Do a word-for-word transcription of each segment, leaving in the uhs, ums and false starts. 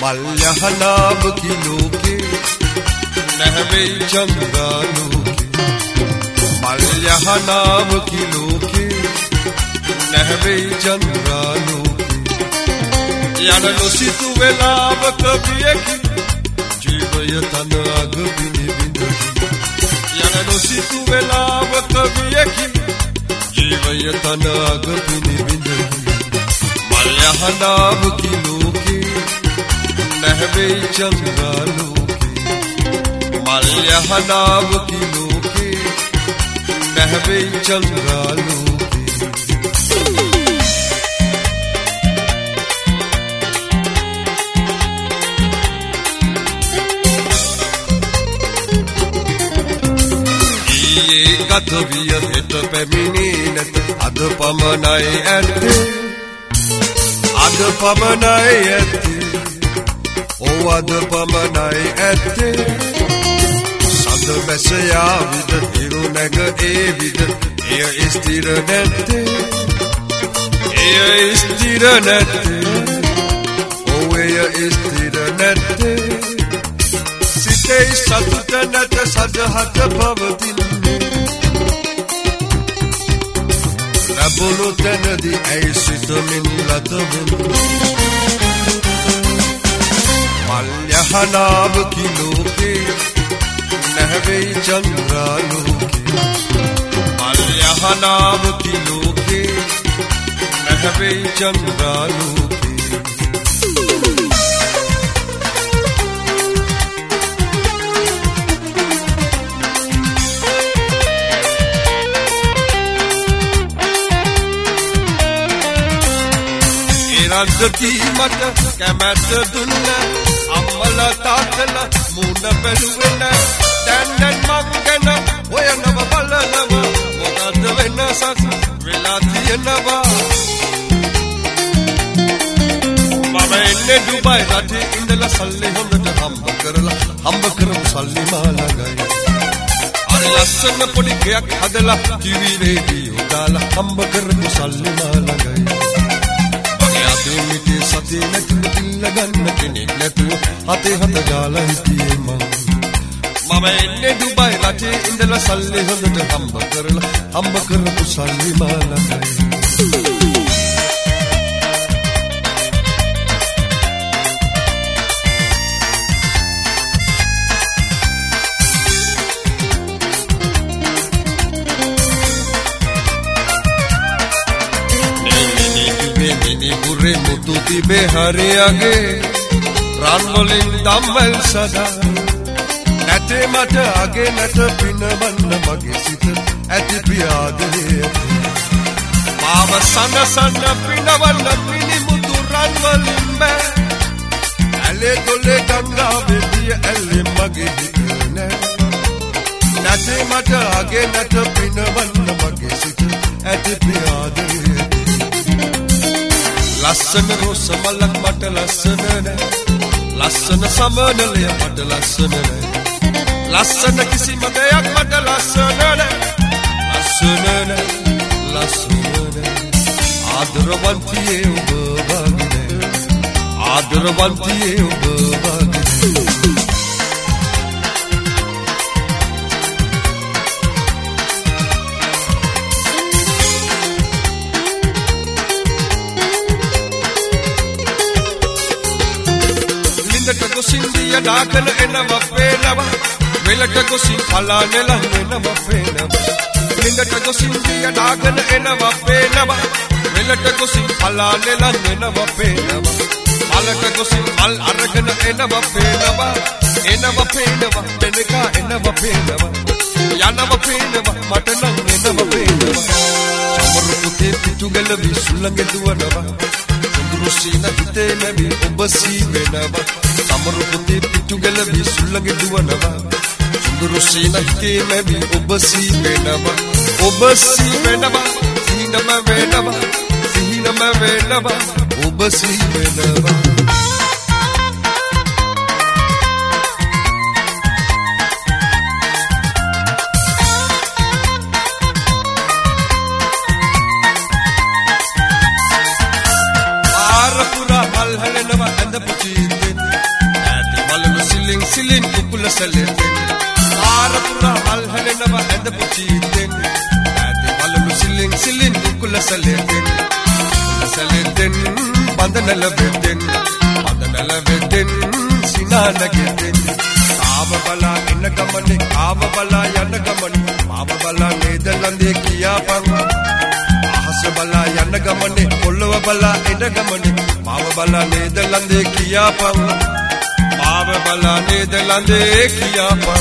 මල්යහනාව කිලෝකේ නැහැවෙයි චන්ද්‍රාලෝකේ මල්යහනාව කිලෝකේ නැහැවෙයි චන්ද්‍රාලෝකේ යන නොසිතු වෙලාවක පියකි ජීවය තන අග පිනිබිඳි යන නොසිතු වෙලාවක පියකි ජීවය තන අග පිනිබිඳි මල්යහනාව කිලෝකේ නැහැවෙයි චන්ද්‍රාලෝකේ මල්යහනාව කිලෝකේ නැහැවෙයි චන්ද්‍රාලෝකේ ඊයේ ගත විය හෙට පැමිණේ නැත අද පමණයි ඇත්තේ අද පමණයි ඇත්තේ ඕ අද පමණයි ඇත්තේ සඳ බැස යාවිද හිරු නැග ඒවිද එය ස්ථිර නැත්තේ එය ස්ථිර නැත්තේ ඕ එය ස්ථිර නැත්තේ සිතේ සතුට නැත සදහට පවතින්නේ ලැබුණු තැනදී ඇයි සිතමින් ලතවෙන්නේ මල්යහනාව කිලෝකේ නැහැවෙයි චන්ද්‍රාලෝකේ මල්යහනාව කිලෝකේ නැහැවෙයි චන්ද්‍රාලෝකේ රද්දකී මට කැමැත්ත දුන්න අම්මල තාත්තල මුණ බැලුවෙන දැන් දැන් මං ගැන හොයනව බලනව මොකද වෙනසක් වෙලා තියෙනවා මම එන්නේ දුබයි රටේ ඉඳලා සල්ලි හොඳට හම්බ කරලා හම්බ කරමු සල්ලි මාළඟයි අර ලස්සන පොඩි ගෙයක් හදලා ටීවී රේඩියෝ දාලා හම්බ කරමු සල්ලි මාළඟයි මිටේ සතේ නැතුව පිල්ල ගන්න කෙනෙක් නැතුව හතේ හත ගාලා හිටියේ මම මම එන්නේ දුබයි රටේ ඉඳලා සල්ලි හොඳට හම්බ කරලා හම්බ කරපු සල්ලි මාළඟයි මුරේ මුතු තිබේ හරියගේ රන් වලින් දම්වැල් සදා නැතේ මට අගේ නැත පිනවන්න මගේ සිත ඇති ප්‍රියාදරේ මාව සනසන පිනවන්න මිනි මුතු රන් වලින් බෑ ඇලේ දොලේ ගංගාවේ දිය ඇලේ මගේ හිත නෑ නැතේ මට අගේ නැත පිනවන්න මගේ සිත ඇති ප්‍රියාදරේ ලස්සන රෝස මලක් මට ලස්සන නෑ ලස්සන සමනලය මට ලස්සන නෑ ලස්සන කිසිම දෙයක් මට ලස්සන නෑ ලස්සන නෑ ලස්සන නෑ ආදරවන්තියේ ඔබ වගේ නෑ ආදරවන්තියේ ඔබ වගේ සින්දිය නාකන එනවා පේනවා වෙලට ගොසින් පලානෙල එනවා පේනවා ලින්දට ගොසින්දිය නාකන එනවා පේනවා වෙලට ගොසින් පලානෙල එනවා පේනවා මලට ගොසින් මල් අරගෙන එනවා පේනවා එනවා පේනවා දෙනකා එනවා පේනවා යනවා පේනවා මට නම් එනවා පේනවා සමරු පුතේ පිටුගල විසුලඟ දුවනවා රුසින හිතේ නැවි ඔබ සී වෙනවා සමරු පුතේ පිටුගල විසුලඟ දුවනවා රුසින හිතේ නැවි ඔබ සී වෙනවා ඔබ සී වෙනවා සිහිනම වෙනවා සිහිනම වෙනවා ඔබ සී වෙනවා මල් හැලෙනවා ඇඳ පුචිත්තේ සැලෙතෙන් ආරපුරා මල් හැලෙනව ඇඳ පුචීතෙන් ඇති වලලු සිලින් සිලින් කුල සැලෙතෙන් සැලෙතෙන් බඳනල වෙතෙන් බඳනල වෙතෙන් සිනානගෙතෙන් ආව බලා එන ගමනේ ආව බලා යන ගමනේ ආව බලා නේදලන්දේ කියාපන් අහස බලා යන ගමනේ පොළව බලා එන ගමනේ ආව බලා නේදලන්දේ කියාපන් ආව බලා නේදලන්දේ කියාපන්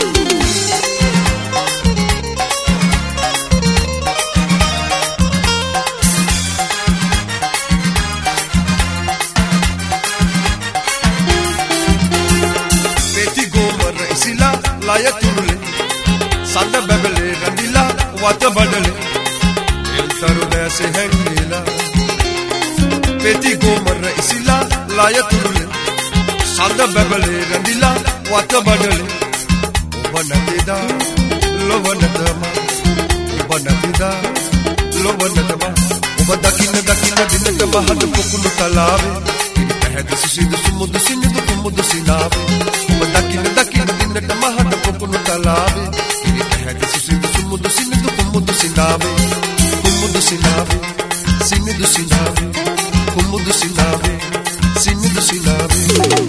laya turule sanda bebele randila wata badale el taru dese hengila peti gomar isila laya turule sanda bebele randila wata badale obanatida lovanatama obanatida lovanatama obadakin dakin dinata bahad pokunu talave pehad susid sumud sinidu kumud sinave obadakin dakin dinata mahad pokunu talave kiri pehad susid sumud sinidu kumud sinave kumud sinave sinidu sinave kumud sinave sinidu sinave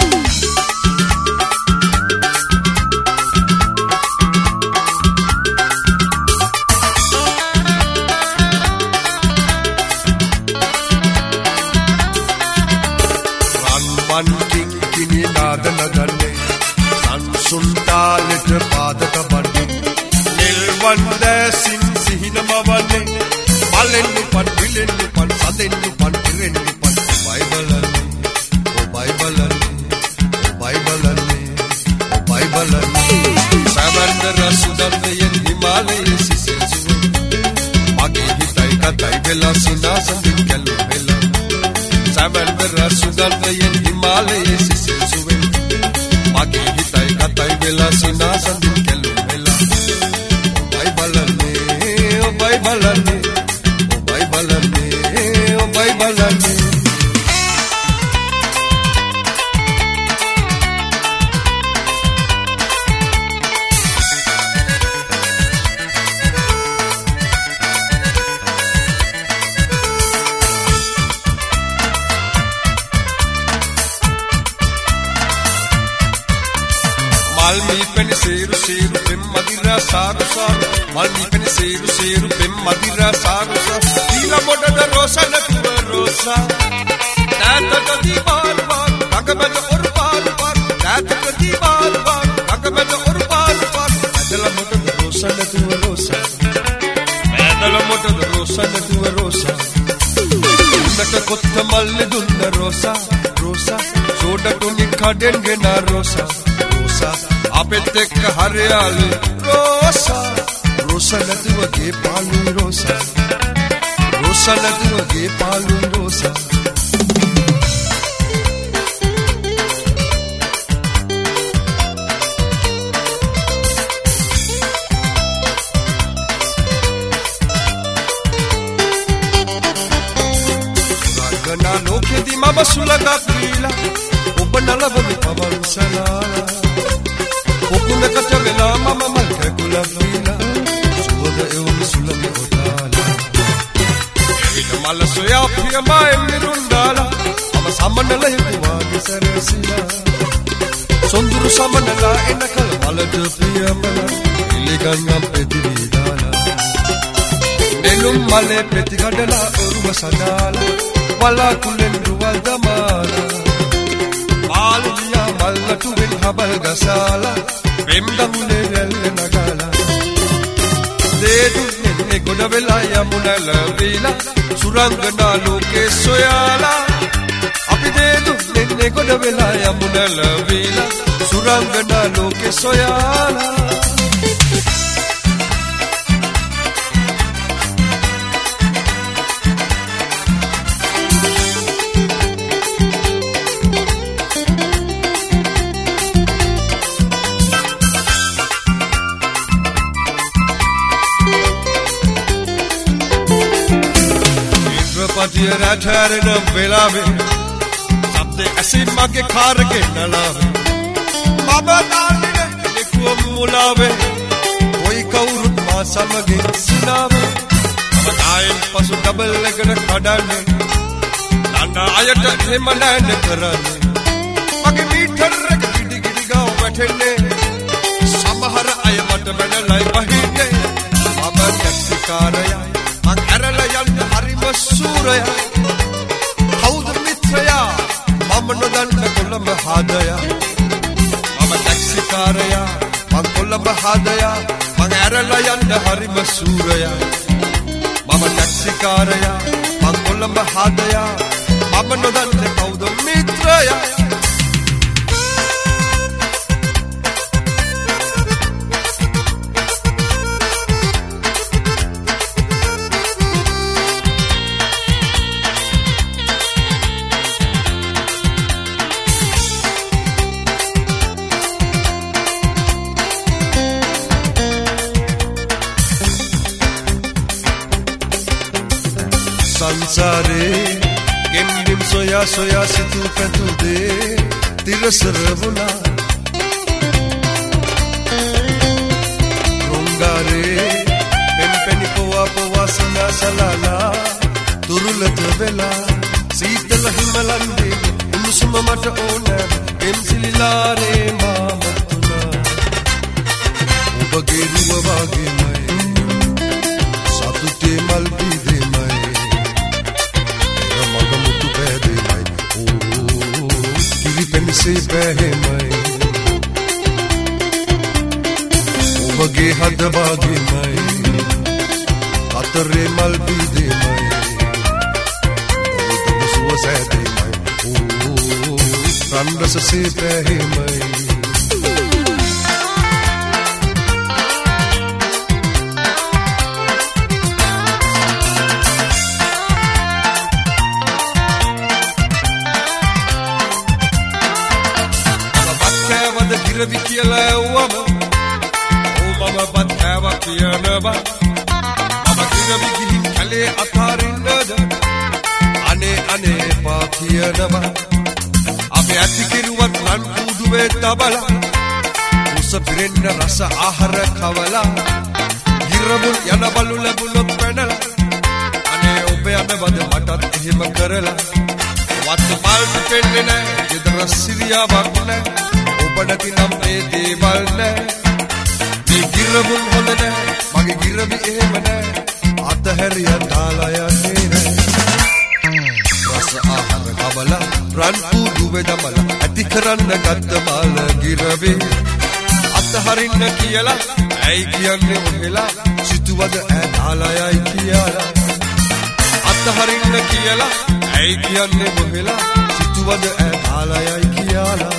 suntalit padaka bande nilwanda sin sihinama wanne malennu pan pilennu pan sadennu pan pirennu pan bible o bible o bible o bible sabandara sudamyen himalaya siselsu mage hitai katai vela sina sandin kalu vela sabandara sudamyen himalaya siselsu mage hitai katai vela sina sandin kalu vela o bible o bible o bible o bible Malmi pen seru seru pem madira saru saru Malmi pen seru seru pem madira saru saru Dila moda da rosa na tuva rosa Data ka di bar bar Kagamada or bar bar Data ka di bar bar Kagamada or bar bar Dala moda da rosa na tuva rosa Dala moda da rosa na tuva rosa Nata kotta malle dunna rosa rosa Soda tuni kadenge na rosa rosa අපෙත් එක්ක හරියාලු Rosa Rosa නැතුවගේ පාළු Rosa Rosa නැතුවගේ පාළු Rosa රංගනා ලෝකෙදි මම සුලගා පීලා ඔබ නලවමි පවන්සලා Pokuna kacha vela mama malka kula vila Suoda eum sulami odala Evita mala soya priya mae mirundala Ama samanala hikuwagi sarasila Sonduru samanala enakal malada priya mala Iliganyam petividala Nelum male petigadala uruma sadala Wala kulendu waldamala Maluya malatu bin habal gasala Pemdamule velle nagala Dedu nenne goda vela yamunala vila Surangana loke soyala Api dedu nenne goda vela yamunala vila Surangana loke soyala Patiya rathare na velave sabde asin mage khar ke nalave baba dalne මුලාවේ කොයි කවුරුත් මා සමගින් සිනාවේ මම නායෙන් පසු double එකට කඩන්නේ නන්න අයට එහෙම නෑනේ කරන්නේ මගේ මීටර් එක ගිඩි ගිඩි ගාව වැටෙන්නේ සමහර අය මට බැනලයි වහින්නේ මම ටැක්සි කාරයා මං ඇරලා යන්න හරිම සූරයා කවුද මිත්‍රයා මම නොදන්න කොළඹ හාදයා මම ටැක්සි කාරයා මං කොළඹ හාදයා මං ඇරලා යන්න හරිම සූරයා මම ටැක්සි කාරයා මං කොළඹ හාදයා මම නොදන්න කවුද මිත්‍රයා සංසාරේ ගෙම්බිම් සොයා සොයා සිතු පැතු දේ තිරසර වුණා රුංගාරේ පෙම්පෙනි පොවා පොවා සනසලලා තුරුලත වෙලා සීතල හිමලන්දේ උණුසුම මට ඕන එම්සිලිලාරේ මාමතුනා ඔබගේ රුව වගේමයි සතුටේ මල් බිදෙමයි Penisi behemai Obage had bagi mai Atare mal bide mai Odu suasate mai Oh randas se behemai Giravi කියලා වම ඕ මම බත් කෑවා කියනවා මම ගිරවි ගිහින් කලේ අතාරින්නද අනේ අනේ පා කියනවා අපි ඇති කිරුවත් රන් කුඩුවේ තබලා උස පිරෙන්න රස ආහාර කවලා ගිරවුන් යන බලු ලැබුණොත් පැනලා අනේ ඔබ යනවද මටත් එහෙම කරලා වත් මල් දෙන්නේ නැහැ ගෙදර සිරියාවක් නැහැ ඔබට නම් මේ දේවල් නෑ මේ ගිරවුන් හොඳ නෑ මගේ ගිරවි එහෙම නෑ අතහැරිය දාලා යන්නේ නෑ රස ආහාර කවලා රන් කුඩුවේ දමලා ඇති කරන්න ගත්ත මාල ගිරවි අතහරින්න කියලා ඇයි කියන්නේ ඔහෙලා සිතුවද ඈ දාලා යයි කියලා අතහරින්න කියලා ඇයි කියන්නේ ඔහෙලා සිතුවද ඈ දාලා යයි කියලා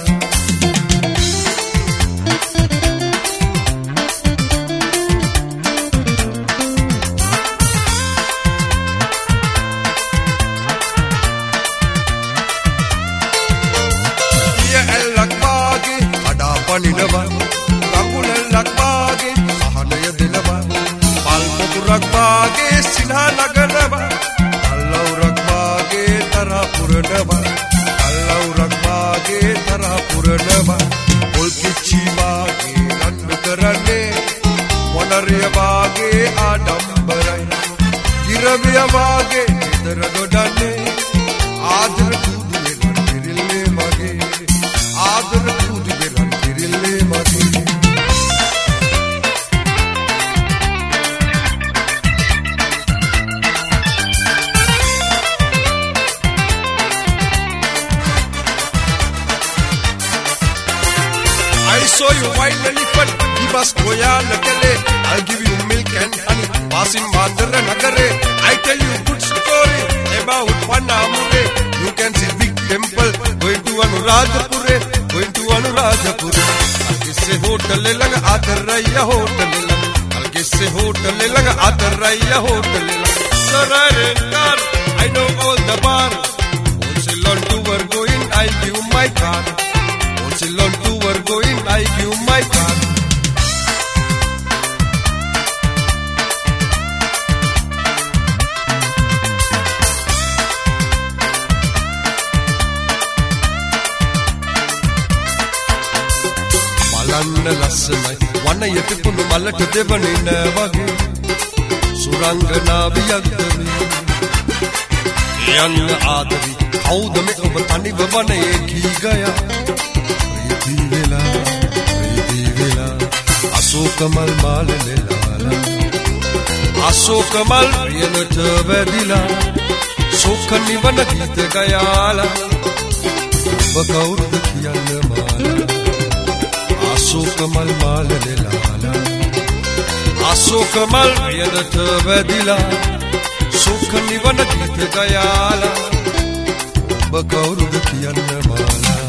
පනිනවා කකුලක් වාගේ සහනය දෙනවා පල් පොකුරක් වාගේ සිනහ නගනවා අල්ලවුරක් වාගේ තරහ පුරනවා අල්ලවුරක් වාගේ තරහ පුරනවා පොල් කිච්චි වාගේ රන් කරන්නේ මොනරිය වාගේ ආඩම්බරයි ගිරවිය වාගේ ඉතර ගොඩන්නේ ආදර කුඩුවේ රන් කිරිල්ලේ මගේ ආදර කුඩුවේ රන් කිරිල්ලේ මගේ I saw you wild elephant, give us koyana kale. I'll give you milk and honey, passing Mandara Nagare. I tell you good story about Panamure. You can see big temple, going to Anuradhapure, going to Anuradhapure. I'll kiss a hotel lang, Ataraya hotel lang. I'll kiss a hotel lang, Ataraya hotel lang. Sarare car, I know all the bar. Wholesale on tour going, I give my car. Wholesale on tour going, I give my car. බලන්න ලස්සනයි වනයේ පිපුණු මලට දෙවනින වගේ සුරංගනාවියක්ද මේ යන්න ආදරි කවුද මේ ඔබ තනිව වනයේ කී ගයා ප්‍රීති වෙලා ප්‍රීති වෙලා අශෝක මල් මාල නෙලාලා අශෝක මල් ප්‍රියනට වැදිලා ශෝක නිවන ගීත ගයාලා ඔබ කවුරුද කියන්න මාලා අශෝක මල් මාල නෙලාලා අශෝක මල් ප්‍රියනට වැදිලා ශෝක නිවන ගීත ගයාලා ඔබ කවුරුද කියන්න මාලා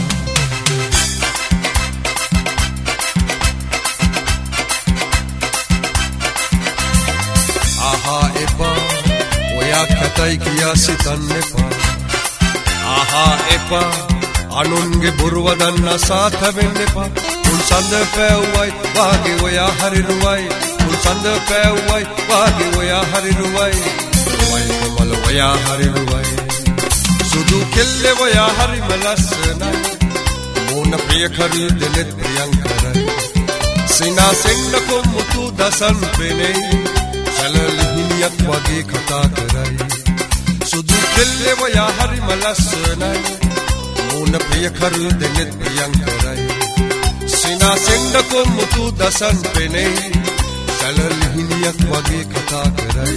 ආහා එපා ඔයා කතයි කියා සිතන්න එපා ආහා එපා අනුන්ගේ බොරුව දන්න සාත වෙන්න එපා උන් සඳ පැව්වයි වාගේ ඔයා හරිරුවයි උන් සඳ පැව්වයි වාගේ ඔයා හරිරුවයි වයි කමල ඔයා හරිරුවයි සුදු කෙල්ලේ ඔයා හරිම ලස්සනයි මොන ප්‍රිය කරී දෙලෙත් ප්‍රියංකරයි සිනාසෙන්න කොමුතු දසන් පෙනේ සැලලිහිනියක් වගේ කතා කරයි සුදු කෙල්ලේ ඔයා හරිම ලස්සනයි මොන ප්‍රිය කරී දෙලෙත් ප්‍රියංකරයි සිනාසෙන්න කොමුතු දසන් පෙනේ සැලලිහිනියක් වගේ කතා කරයි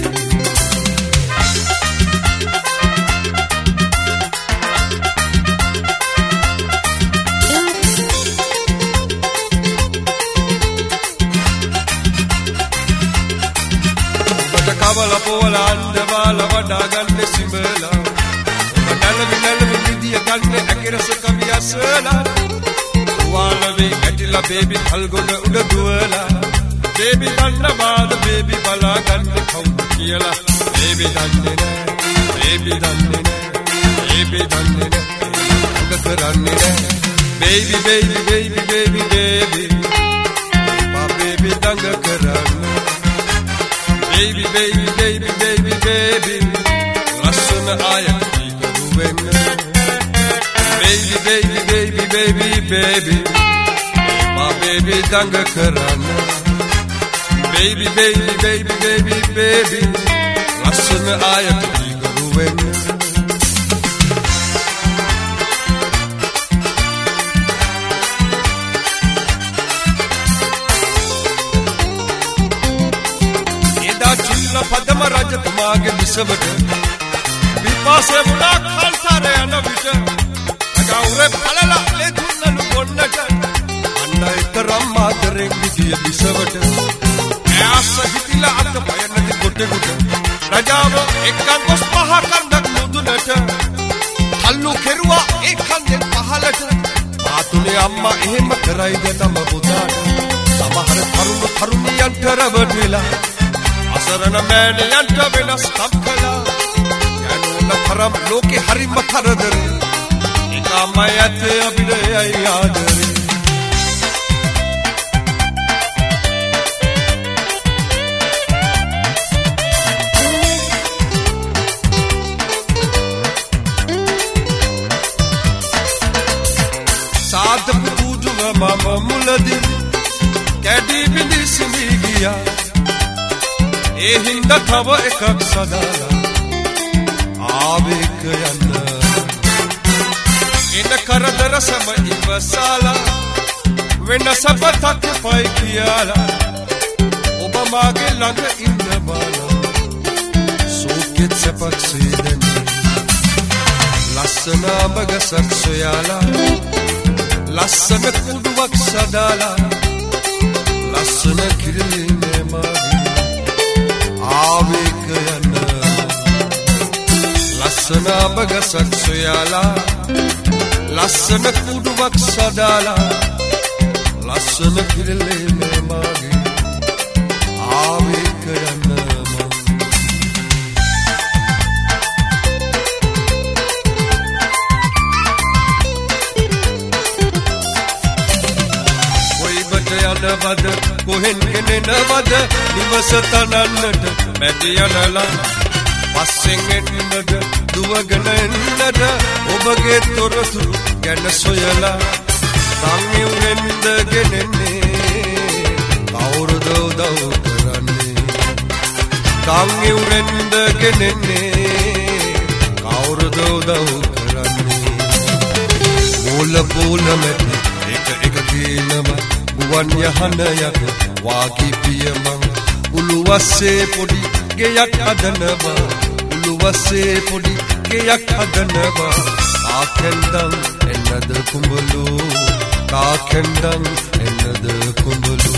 කවල පොවල අන්දවාල වඩා ගන්න සිඹලා නලවි නලවි විදිය ගන්න ඇකිරස කවියසලා වාලවේ ඇටිලා බේබි කල්ගොඩ උඩ දුවලා බේබි ගන්න මාද බේබි බලා ගන්න කවුද කියලා බේබි දන්නේ නෑ බේබි දන්නේ නෑ බේබි දන්නේ නෑ උඩ කරන්නේ නෑ baby baby baby baby baby මා බේබි දඟ කරන්නේ baby baby baby baby baby lassuna ayat dikuwen baby baby baby baby baby ma baby danga karana baby baby baby baby baby lassuna ayat dikuwen පදම රජතුමාගේ විසවට විපාසේ මුලා කල්තරේ යන විට ගෞරේ පළලා ලෙදුන්නලු බොන්නට අන්න තරම් මාතරෙන් විදිය විසවට ඈස හිතිලා අත බය නැති කොටෙකුට රජාව එක්කන් ගොස් පහ කන්දක් මුදුනට කල්ලු කෙරුවා ඒ කන්දෙන් පහලට ආතුනේ අම්මා එහෙම කරයිද තම පුතාට සමහර තරුණ තරුණියන්ට රවටලා අසරණ මෑණියන්ට වෙනස් කම්කලා යනුන තරම් ලෝකේ හරිම කරදරේ ඒකමයි ඇත්තේ අපිට යයි ආදරේ සාද පුදුව මම මුලදී කැඩි බිඳි සිඳි ගියා ඒ හින්දා තව එකක් සදාලා ආවේක යන්න එන කරදර සම ඉවසලා වෙන සපතක් පයි කියලා ඔබ මාගේ ළඟ ඉන්න බලා සෝකෙත් සපක් සීදෙන ලස්සන බගසක් සොයාලා ලස්සන කුඩුවක් සදාලා ලස්සන කිරිලේ මාගේ ආවේක යන්න ලස්සන බගසක් සොයාලා ලස්සන කුඩුවක් සදාලා ලස්සන කිරලේ මේ මාගේ ආවේක යන්න යනවද කොහෙන් ගෙනෙනවද නිවස තනන්නට මැටි යනලා පස්සෙන් එන්නද දුවගෙන එන්නද ඔබගේ තොරතුරු ගැන සොයලා සංයුනේ ඉවුරෙන්ද ගෙනෙන්නේ කවුරුද උදව් කරන්නේ කන් ඉවුරෙන්ද ගෙනෙන්නේ කවුරුද උදව් කරන්නේ මූල පූල මැද එක එක ගේනම ගුවන් යහන යක වාගි පියමන් උළුවස්සේ පොඩි ගෙයක් හදනවා උළුවස්සේ පොඩි ගෙයක් හදනවා කාකෙන්දන් එන්නද කුඹලු කාකෙන්දන් එන්නද කුඹලු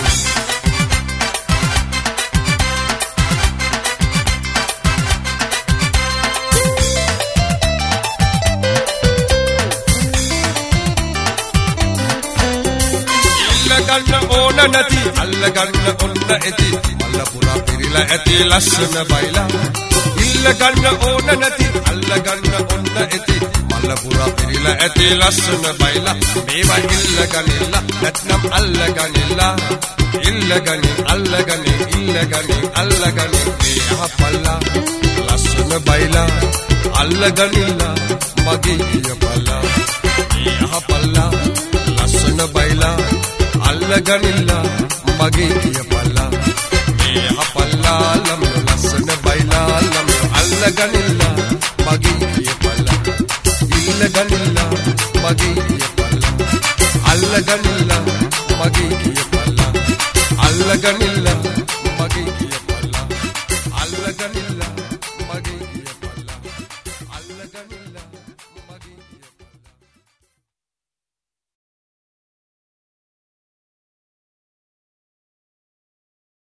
ඉල්ලගන්න ඕන නැති අල්ලගන්න ඔන්න ඇති මල්ල පුරා පිරිලා ඇති ලස්සන බයිලා ඉල්ලගන්න ඕන නැති අල්ලගන්න ඔන්න ඇති මල්ල පුරා පිරිලා ඇති ලස්සන බයිලා මේවා ඉල්ලගනින්න නැත්නම් අල්ලගනින්න ඉල්ලගනි අල්ලගනි ඉල්ලගනි අල්ලගනි මේ අහපල්ලා ලස්සන බයිලා අල්ලගනින්න මගේ කියපල්ලා මේ අහපල්ලා ලස්සන බයිලා අල්ලගනින්න මගේ කියපල්ලා මේ අහපල්ලා ලම් ලස්සන බයිලා ලම් අල්ලගනින්න මගේ කියපල්ලා ඉල්ලගනින්න මගේ කියපල්ලා අල්ලගනින්න මගේ කියපල්ලා අල්ලගනින්න